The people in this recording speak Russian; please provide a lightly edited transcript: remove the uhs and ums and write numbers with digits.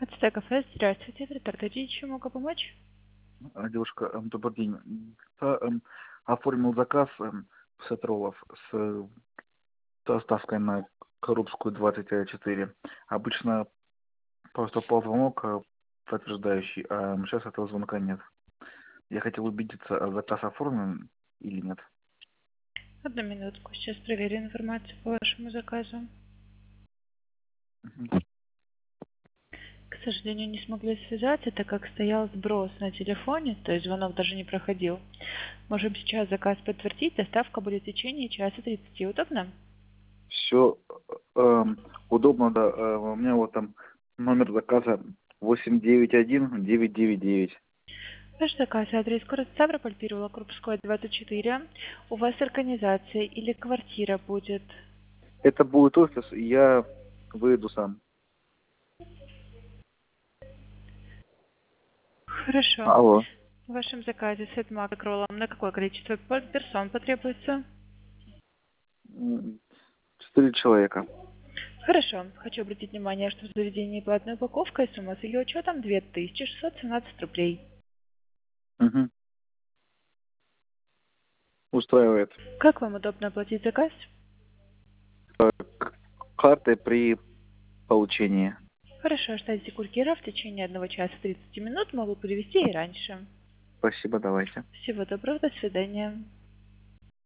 12 кафе. Здравствуйте, Ретардадий, чем могу помочь? Девушка, добрый день. Я оформил заказ сет роллов с доставкой на Крупскую 24. Обычно поступал звонок подтверждающий, а сейчас этого звонка нет. Я хотел убедиться, заказ оформлен или нет. Одну минутку, сейчас проверю информацию по вашему заказу. Мгм. К сожалению, не смогли связаться, так как стоял сброс на телефоне, то есть звонок даже не проходил. Можем сейчас заказ подтвердить, доставка будет в течение часа 30. Удобно? Все удобно, да. У меня вот там номер заказа 891-999. Ваш заказ, адрес город Ставрополь, переулок Крупская, 24. У вас организация или квартира будет? Это будет офис, и я выйду сам. Хорошо. Алло. В вашем заказе сет мак роллом на какое количество персон потребуется? 4 человека. Хорошо. Хочу обратить внимание, что в заведении платная упаковка и сумма с ее учетом 2617 рублей. Угу. Устраивает. Как вам удобно оплатить заказ? Картой при получении. Хорошо, ждайте курьера в течение 1 часа 30 минут. Могу перевести и раньше. Спасибо, давайте. Всего доброго, до свидания.